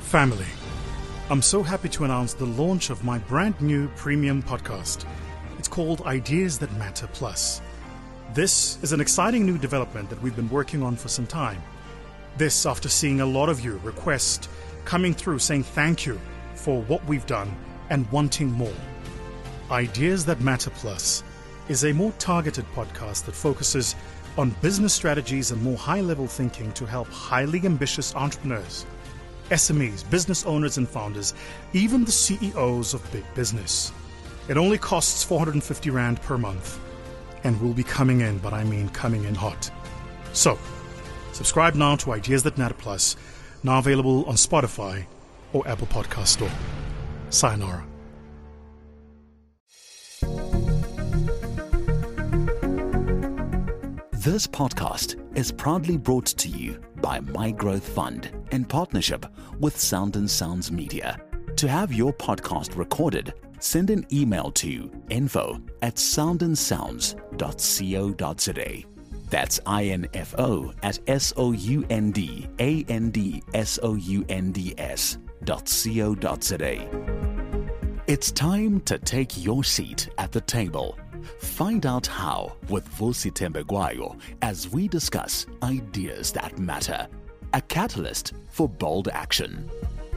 Family, I'm so happy to announce the launch of my brand new premium podcast. It's called Ideas That Matter Plus. This is an exciting new development that we've been working on for some time. This after seeing a lot of you request coming through saying thank you for what we've done and wanting more. Ideas That Matter Plus is a more targeted podcast that focuses on business strategies and more high-level thinking to help highly ambitious entrepreneurs, SMEs, business owners and founders, even the CEOs of big business. It only costs 450 Rand per month and will be coming in, but I mean coming in hot. So, subscribe now to Ideas That Matter Plus, now available on Spotify or Apple Podcast Store. Sayonara. This podcast is proudly brought to you by My Growth Fund in partnership with Sound and Sounds Media. To have your podcast recorded, send an email to info@soundandsounds.co.za. That's info@soundandssounds.co.za. It's time to take your seat at the table. Find out how with Vusi Tembegwayo as we discuss ideas that matter. A catalyst for bold action.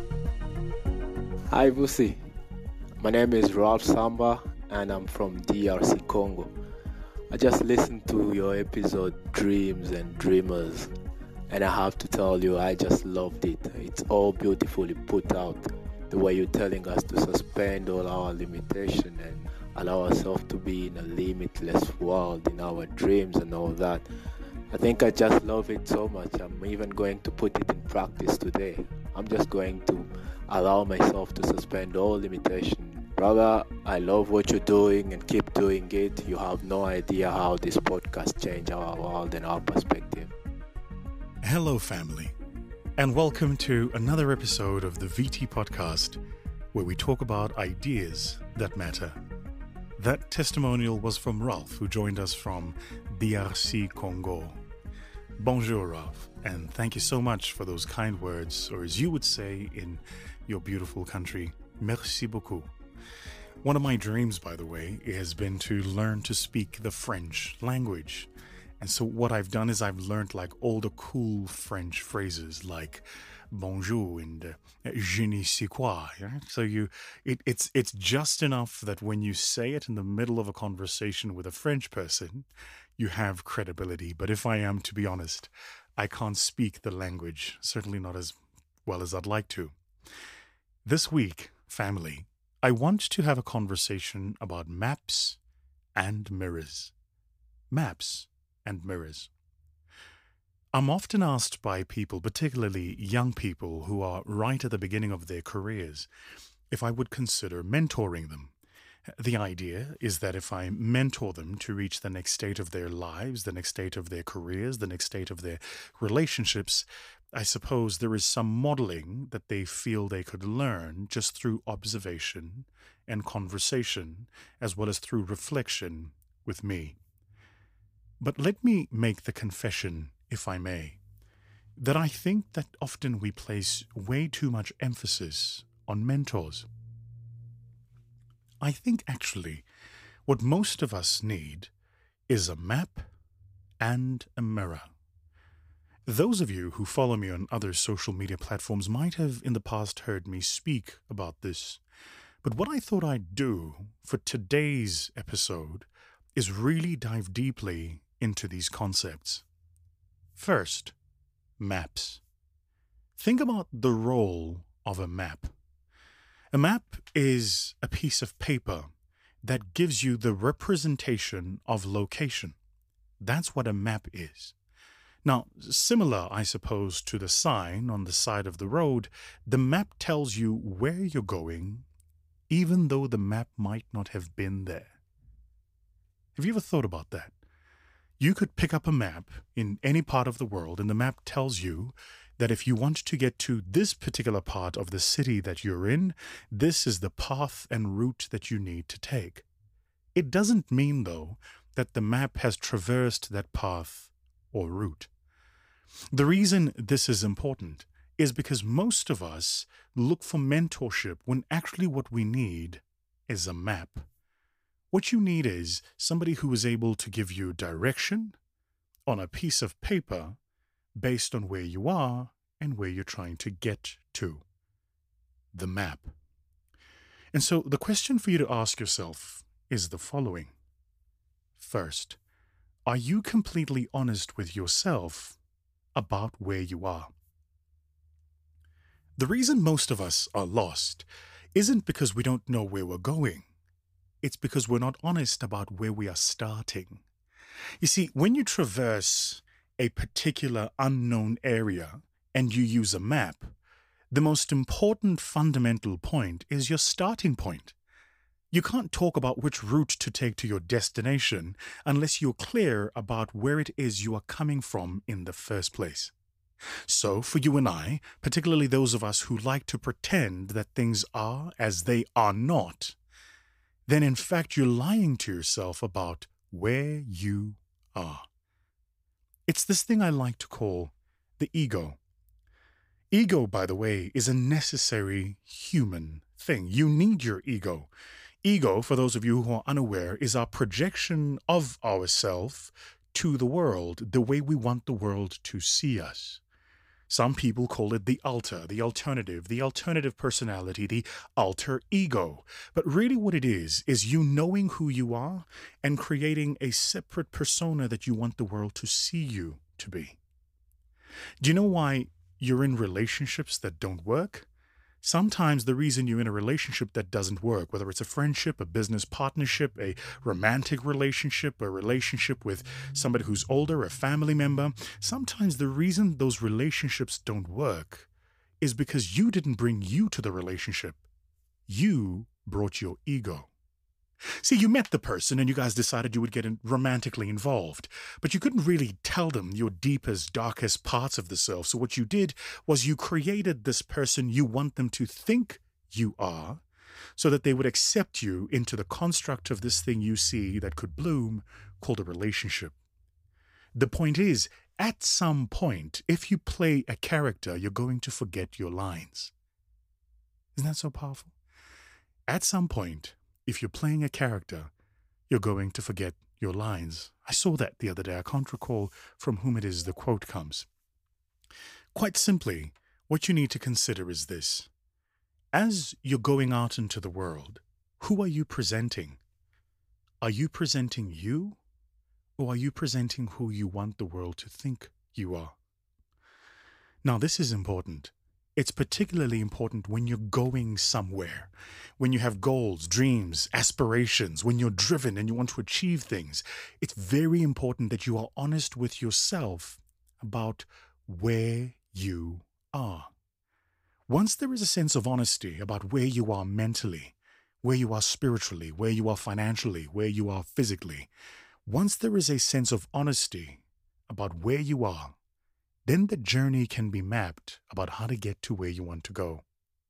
Hi Vusi, my name is Ralph Samba and I'm from DRC Congo. I just listened to your episode Dreams and Dreamers and I have to tell you I just loved it. It's all beautifully put out. The way you're telling us to suspend all our limitation and allow ourselves to be in a limitless world in our dreams and all that. I think I just love it so much. I'm even going to put it in practice today. I'm just going to allow myself to suspend all limitation. Brother, I love what you're doing and keep doing it. You have no idea how this podcast changed our world and our perspective. Hello, family, and welcome to another episode of the VT Podcast, where we talk about ideas that matter. That testimonial was from Ralph, who joined us from DRC Congo. Bonjour, Ralph, and thank you so much for those kind words, or as you would say in your beautiful country, merci beaucoup. One of my dreams, by the way, has been to learn to speak the French language. And so what I've done is I've learned like all the cool French phrases like bonjour and je ne sais quoi. Right? So it's just enough that when you say it in the middle of a conversation with a French person, you have credibility. But if I am to be honest, I can't speak the language, certainly not as well as I'd like to. This week, family, I want to have a conversation about maps and mirrors. Maps and mirrors. I'm often asked by people, particularly young people who are right at the beginning of their careers, if I would consider mentoring them. The idea is that if I mentor them to reach the next state of their lives, the next state of their careers, the next state of their relationships, I suppose there is some modeling that they feel they could learn just through observation and conversation, as well as through reflection with me. But let me make the confession, if I may, that I think that often we place way too much emphasis on mentors. I think actually what most of us need is a map and a mirror. Those of you who follow me on other social media platforms might have in the past heard me speak about this. But what I thought I'd do for today's episode is really dive deeply into these concepts. First, maps. Think about the role of a map. A map is a piece of paper that gives you the representation of location. That's what a map is. Now, similar, I suppose, to the sign on the side of the road, the map tells you where you're going, even though the map might not have been there. Have you ever thought about that? You could pick up a map in any part of the world, and the map tells you that if you want to get to this particular part of the city that you're in, this is the path and route that you need to take. It doesn't mean, though, that the map has traversed that path or route. The reason this is important is because most of us look for mentorship when actually what we need is a map. What you need is somebody who is able to give you direction on a piece of paper based on where you are and where you're trying to get to. The map. And so the question for you to ask yourself is the following. First, are you completely honest with yourself about where you are? The reason most of us are lost isn't because we don't know where we're going. It's because we're not honest about where we are starting. You see, when you traverse a particular unknown area and you use a map, the most important fundamental point is your starting point. You can't talk about which route to take to your destination unless you're clear about where it is you are coming from in the first place. So, for you and I, particularly those of us who like to pretend that things are as they are not, then in fact you're lying to yourself about where you are. It's this thing I like to call the ego. Ego, by the way, is a necessary human thing. You need your ego. Ego, for those of you who are unaware, is our projection of ourselves to the world, the way we want the world to see us. Some people call it the alter, the alternative personality, the alter ego. But really what it is you knowing who you are and creating a separate persona that you want the world to see you to be. Do you know why you're in relationships that don't work? Sometimes the reason you're in a relationship that doesn't work, whether it's a friendship, a business partnership, a romantic relationship, a relationship with somebody who's older, a family member, sometimes the reason those relationships don't work is because you didn't bring you to the relationship. You brought your ego. See, you met the person and you guys decided you would get romantically involved, but you couldn't really tell them your deepest, darkest parts of the self. So what you did was you created this person you want them to think you are so that they would accept you into the construct of this thing you see that could bloom called a relationship. The point is, at some point, if you play a character, you're going to forget your lines. Isn't that so powerful? At some point, if you're playing a character, you're going to forget your lines. I saw that the other day. I can't recall from whom it is the quote comes. Quite simply, what you need to consider is this. As you're going out into the world, who are you presenting? Are you presenting you, or are you presenting who you want the world to think you are? Now, this is important. It's particularly important when you're going somewhere, when you have goals, dreams, aspirations, when you're driven and you want to achieve things. It's very important that you are honest with yourself about where you are. Once there is a sense of honesty about where you are mentally, where you are spiritually, where you are financially, where you are physically, once there is a sense of honesty about where you are, then the journey can be mapped about how to get to where you want to go.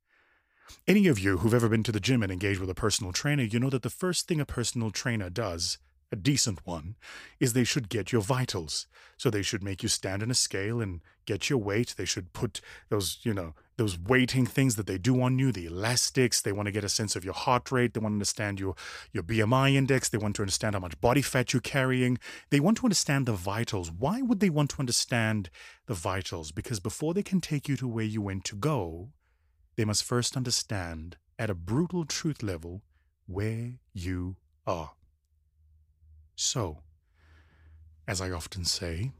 Any of you who've ever been to the gym and engaged with a personal trainer, you know that the first thing a personal trainer does, a decent one, is they should get your vitals. So they should make you stand on a scale and get your weight. They should put those weighting things that they do on you, the elastics. They want to get a sense of your heart rate. They want to understand your BMI index. They want to understand how much body fat you're carrying. They want to understand the vitals. Why would they want to understand the vitals? Because before they can take you to where you want to go, they must first understand at a brutal truth level where you are. So, as I often say,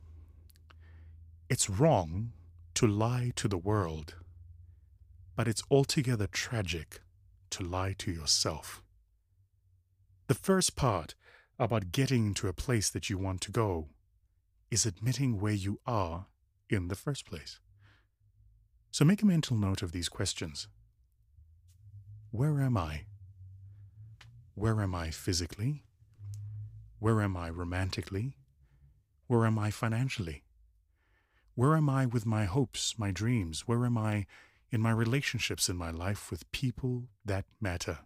it's wrong to lie to the world, but it's altogether tragic to lie to yourself. The first part about getting to a place that you want to go is admitting where you are in the first place. So make a mental note of these questions. Where am I? Where am I physically? Where am I romantically? Where am I financially? Where am I with my hopes, my dreams? Where am I in my relationships in my life with people that matter?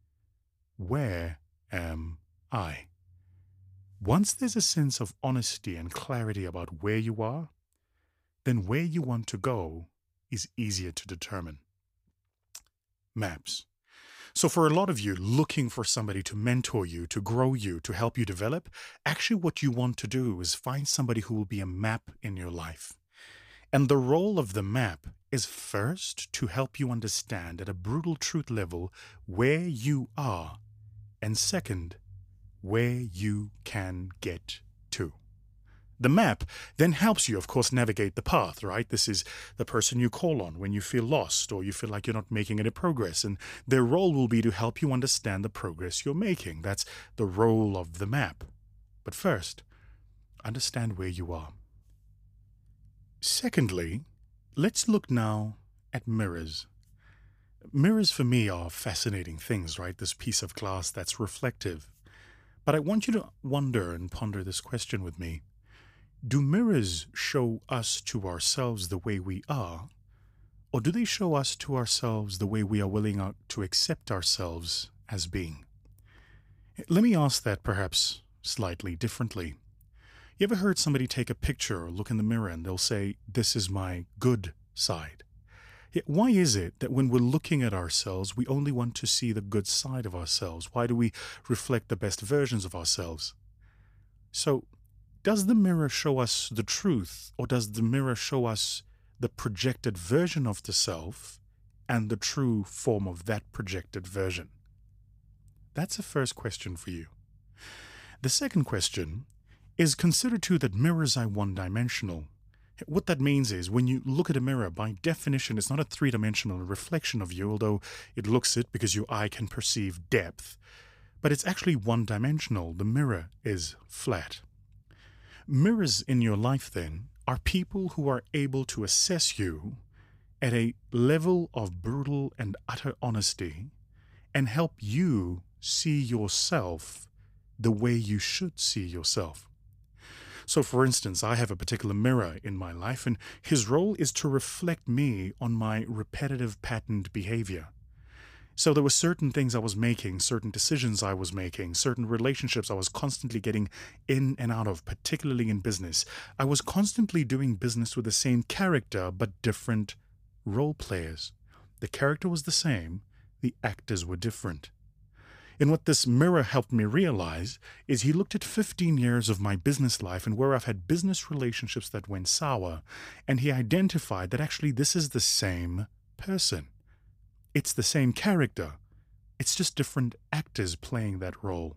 Where am I? Once there's a sense of honesty and clarity about where you are, then where you want to go is easier to determine. Maps. So for a lot of you looking for somebody to mentor you, to grow you, to help you develop, actually what you want to do is find somebody who will be a map in your life. And the role of the map is first to help you understand at a brutal truth level where you are, and second, where you can get to. The map then helps you, of course, navigate the path, right? This is the person you call on when you feel lost or you feel like you're not making any progress. And their role will be to help you understand the progress you're making. That's the role of the map. But first, understand where you are. Secondly, let's look now at mirrors. Mirrors for me are fascinating things, right? This piece of glass that's reflective. But I want you to wonder and ponder this question with me. Do mirrors show us to ourselves the way we are, or do they show us to ourselves the way we are willing to accept ourselves as being? Let me ask that perhaps slightly differently. You ever heard somebody take a picture or look in the mirror and they'll say, "This is my good side"? Yet why is it that when we're looking at ourselves, we only want to see the good side of ourselves? Why do we reflect the best versions of ourselves? So, does the mirror show us the truth, or does the mirror show us the projected version of the self and the true form of that projected version? That's the first question for you. The second question is, consider too that mirrors are one-dimensional. What that means is when you look at a mirror, by definition, it's not a three-dimensional reflection of you, although it looks it because your eye can perceive depth, but it's actually one-dimensional. The mirror is flat. Mirrors in your life, then, are people who are able to assess you at a level of brutal and utter honesty and help you see yourself the way you should see yourself. So, for instance, I have a particular mirror in my life, and his role is to reflect me on my repetitive patterned behavior. So there were certain things I was making, certain decisions I was making, certain relationships I was constantly getting in and out of, particularly in business. I was constantly doing business with the same character, but different role players. The character was the same, the actors were different. And what this mirror helped me realize is he looked at 15 years of my business life and where I've had business relationships that went sour, and he identified that actually this is the same person. It's the same character. It's just different actors playing that role.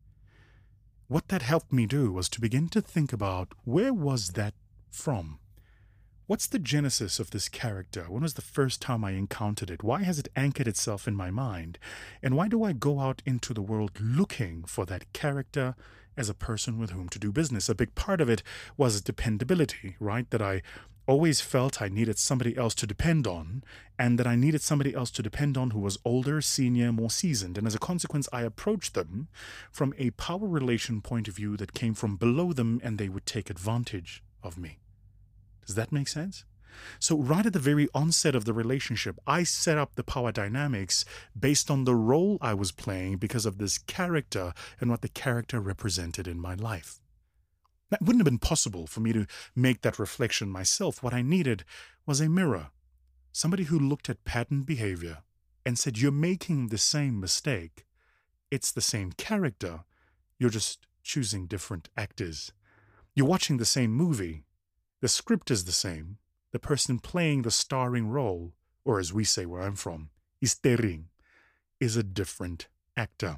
What that helped me do was to begin to think about, where was that from? What's the genesis of this character? When was the first time I encountered it? Why has it anchored itself in my mind? And why do I go out into the world looking for that character as a person with whom to do business? A big part of it was dependability, right? That I always felt I needed somebody else to depend on, and that I needed somebody else to depend on who was older, senior, more seasoned. And as a consequence, I approached them from a power relation point of view that came from below them, and they would take advantage of me. Does that make sense? So right at the very onset of the relationship, I set up the power dynamics based on the role I was playing because of this character and what the character represented in my life. That wouldn't have been possible for me to make that reflection myself. What I needed was a mirror, somebody who looked at patterned behavior and said, "You're making the same mistake. It's the same character. You're just choosing different actors. You're watching the same movie. The script is the same. The person playing the starring role, or as we say where I'm from, istering, is a different actor."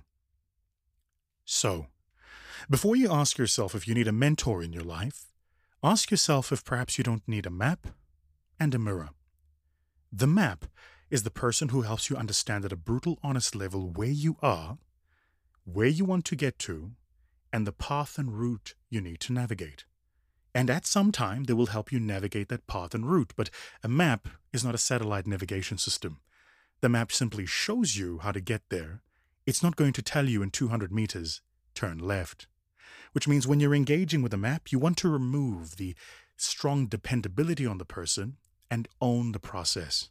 So, before you ask yourself if you need a mentor in your life, ask yourself if perhaps you don't need a map and a mirror. The map is the person who helps you understand at a brutal, honest level where you are, where you want to get to, and the path and route you need to navigate. And at some time, they will help you navigate that path and route. But a map is not a satellite navigation system. The map simply shows you how to get there. It's not going to tell you in 200 meters, turn left. Which means when you're engaging with a map, you want to remove the strong dependability on the person and own the process.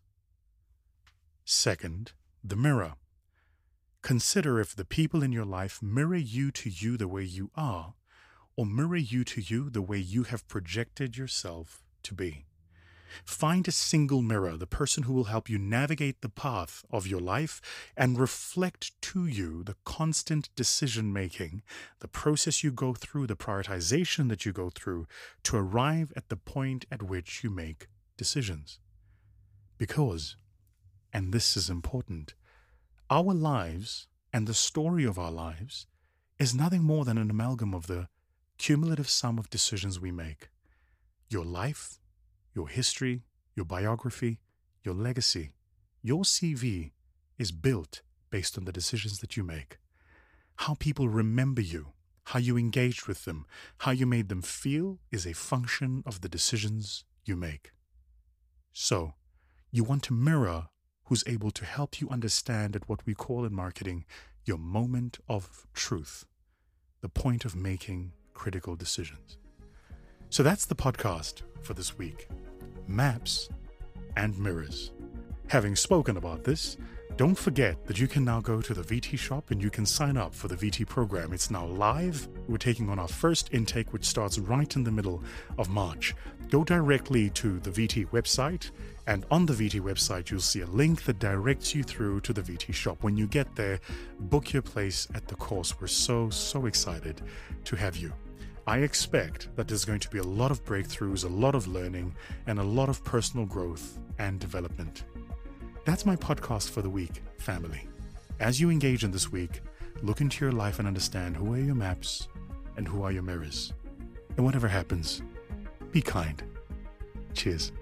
Second, the mirror. Consider if the people in your life mirror you to you the way you are, or mirror you to you the way you have projected yourself to be. Find a single mirror, the person who will help you navigate the path of your life and reflect to you the constant decision-making, the process you go through, the prioritization that you go through to arrive at the point at which you make decisions. Because, and this is important, our lives and the story of our lives is nothing more than an amalgam of the cumulative sum of decisions we make. Your life, your history, your biography, your legacy, your CV is built based on the decisions that you make. How people remember you, how you engaged with them, how you made them feel is a function of the decisions you make. So, you want a mirror who's able to help you understand at what we call in marketing your moment of truth, the point of making critical decisions. So that's the podcast for this week. Maps and mirrors. Having spoken about this, don't forget that you can now go to the VT shop and you can sign up for the VT program. It's now live. We're taking on our first intake, which starts right in the middle of March. Go directly to the VT website, and on the VT website, you'll see a link that directs you through to the VT shop. When you get there, book your place at the course. We're so excited to have you. I expect that there's going to be a lot of breakthroughs, a lot of learning, and a lot of personal growth and development. That's my podcast for the week, family. As you engage in this week, look into your life and understand who are your maps and who are your mirrors. And whatever happens, be kind. Cheers.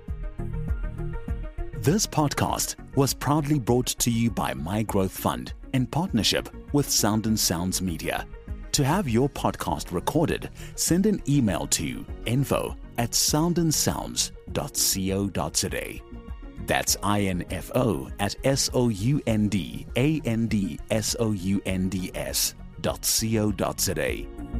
This podcast was proudly brought to you by My Growth Fund in partnership with Sound and Sounds Media. To have your podcast recorded, send an email to info@soundandsounds.co.za. That's info@soundandsounds.co.za.